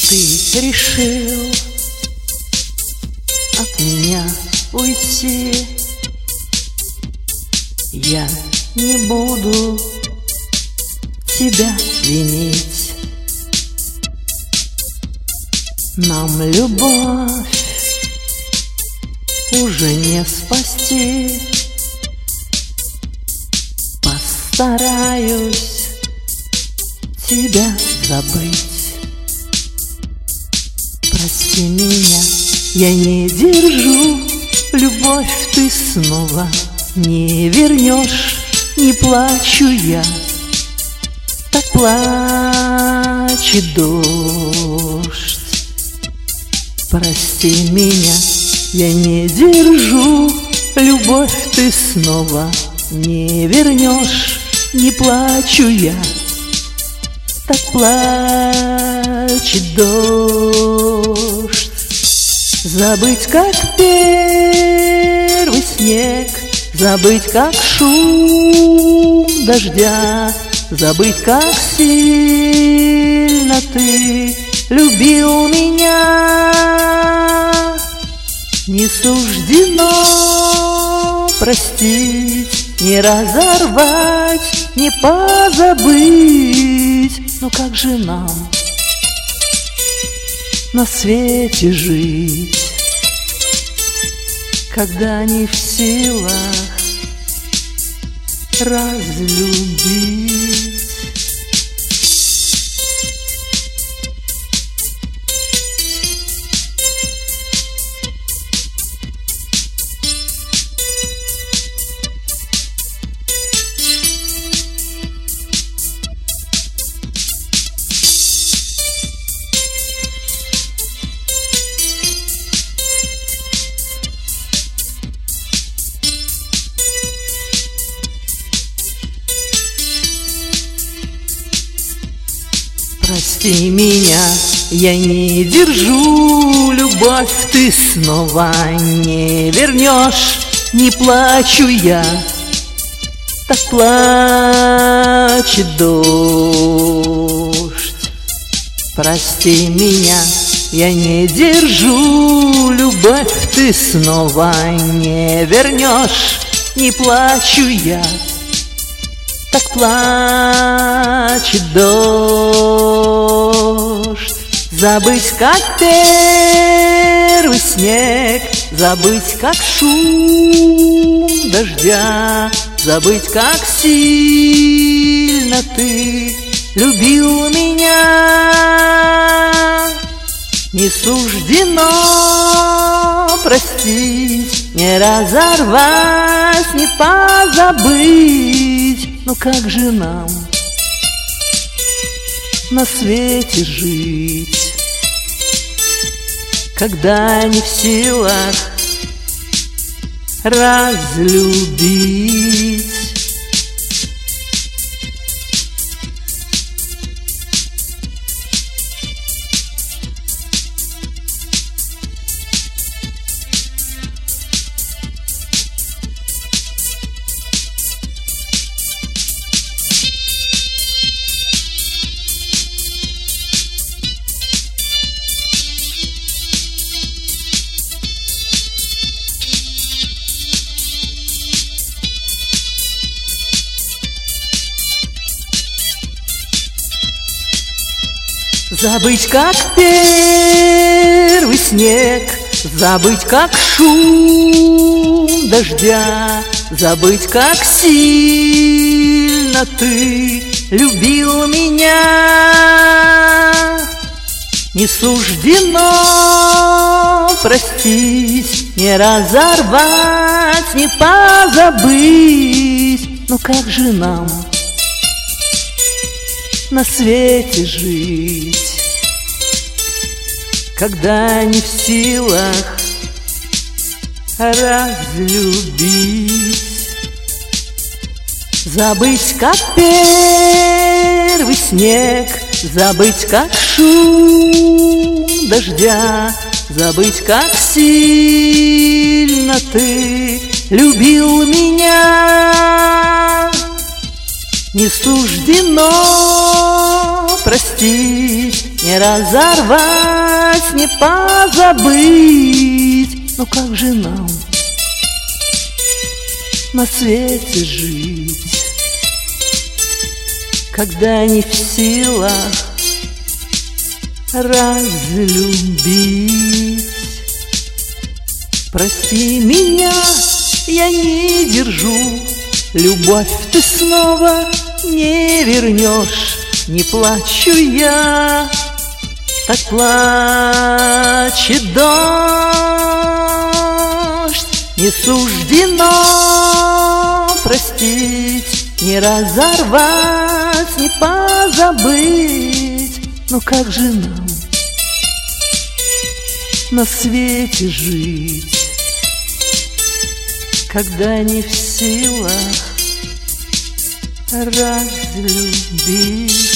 Ты решил от меня уйти. Я не буду тебя винить. Нам любовь уже не спасти. Постараюсь тебя забыть. Прости меня, я не держу. Любовь ты снова не вернешь. Не плачу я, так плачет дождь. Прости меня, я не держу. Любовь ты снова не вернешь. Не плачу я, так плачет дождь. Забыть, как первый снег, забыть, как шум дождя, забыть, как сильно ты любил меня. Не суждено простить, не разорвать, не позабыть. Но как же нам на свете жить, когда не в силах разлюбить? Прости меня, я не держу. Любовь ты снова не вернешь. Не плачу я, так плачет дождь. Прости меня, я не держу. Любовь ты снова не вернешь. Не плачу я, так плачет дождь. Забыть, как первый снег, забыть, как шум дождя, забыть, как сильно ты любил меня. Не суждено простить, не разорвать, не позабыть. Но как же нам на свете жить, когда не в силах разлюбить? Забыть, как первый снег, забыть, как шум дождя, забыть, как сильно ты любил меня. Не суждено простить, не разорвать, не позабыть. Но как же нам на свете жить, когда не в силах разлюбить? Забыть, как первый снег, забыть, как шум дождя, забыть, как сильно ты любил меня. Не суждено простить, не разорвать, не позабыть. Но как же нам на свете жить, когда не в силах разлюбить? Прости меня, я не держу, любовь ты снова не вернешь. Не плачу я, так плачет дождь. Не суждено простить, не разорвать, не позабыть. Но как же нам на свете жить, когда не в силах разлюбить?